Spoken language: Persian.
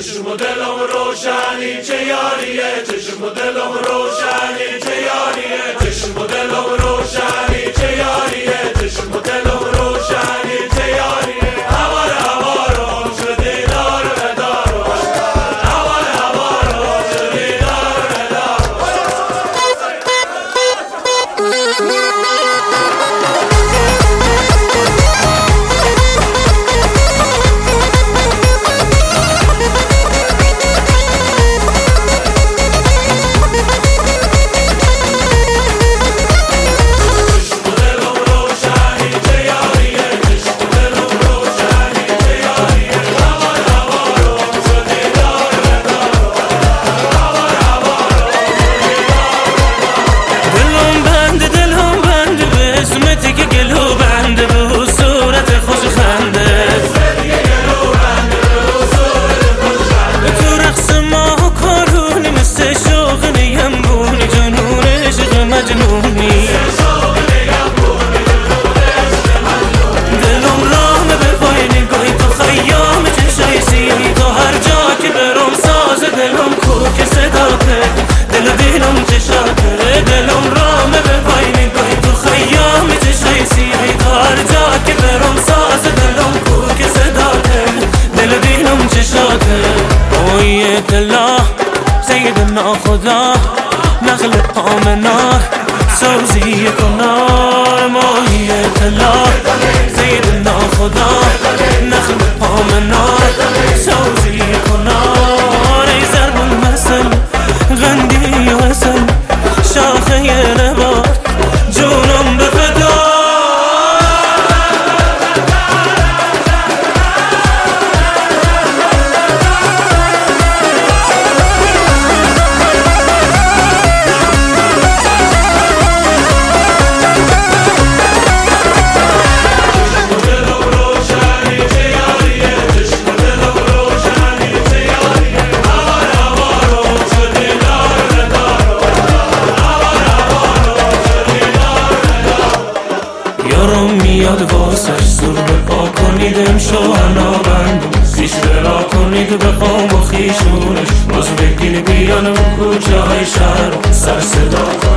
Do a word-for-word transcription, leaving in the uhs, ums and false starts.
چشم و دلم روشنی چه یاریه، چشم و دلم روشنی چه یاریه، چشم و دلم روشنی چه یاریه، چشم و دلم روشنی چه یاریه. هوار هوارم شدی دار و دارم، هوار هوارم شدی دار و دارم. سيدنا خدا نخلق آمنا سوزی کنار ماهیت الله. سيدنا خدا نخلق آمنا سوزی کنار. ای ضرب المثل غندی و اصل شاخه نبات جونم به فدا. میاد واسش زور بپا کنید امشو هنا بندم پیش برا کنید بخوام و خیشونش باز بگین بیان و کوچه های شهر سر صدا